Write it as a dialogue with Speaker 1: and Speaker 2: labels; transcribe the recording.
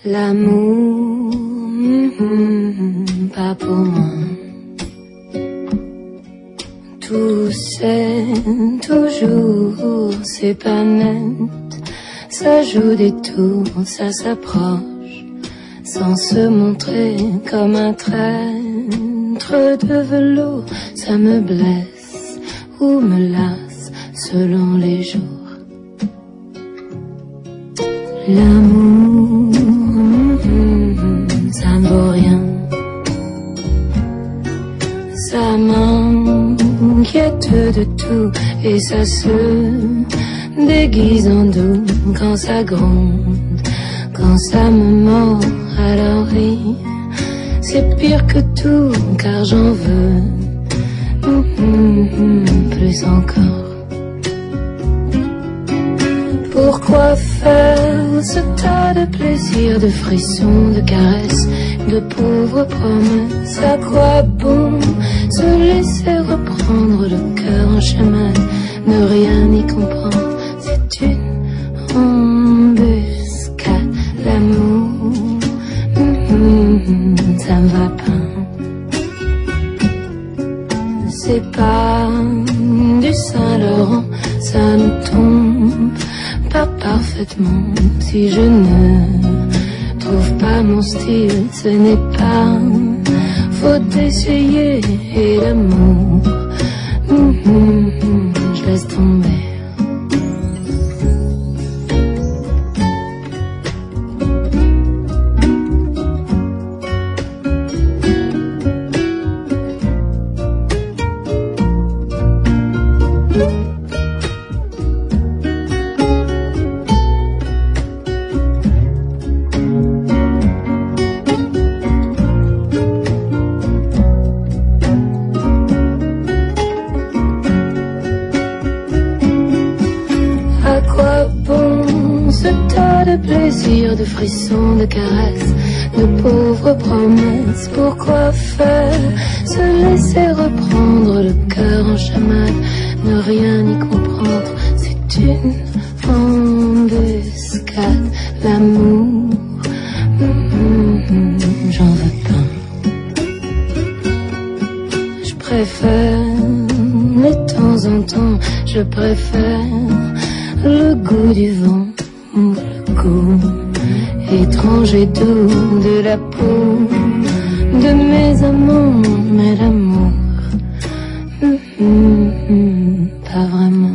Speaker 1: L'amour, pas pour moi. Tout c'est toujours, c'est pas net. Ça joue des tours, ça s'approche, sans se montrer comme un traître de velours. Ça me blesse ou me lasse selon les jours. L'amour, ça ne vaut rien. Ça m'inquiète de tout et ça se déguise en doux quand ça gronde, quand ça me mord. Alors oui, c'est pire que tout car j'en veux plus encore. Pourquoi faire ce tas de plaisirs, de frissons, de caresses, de pauvres promesses? À quoi bon se laisser reprendre le cœur en chemin, ne rien y comprendre? C'est une embuscade, l'amour, ça me va pas. C'est pas du Saint-Laurent, ça ne tombe pas parfaitement. Si je ne trouve pas mon style, ce n'est pas faute d'essayer. Et l'amour, je laisse tomber. À quoi bon ce tas de plaisirs, de frissons, de caresses, de pauvres promesses? Pourquoi faire se laisser reprendre le cœur en chamade, ne rien y comprendre? C'est une embuscade, l'amour, j'en veux pas. Je préfère les temps en temps, je préfère le goût du vent, ou le goût étrange et doux de la peau de mes amants. Mais l'amour, pas vraiment.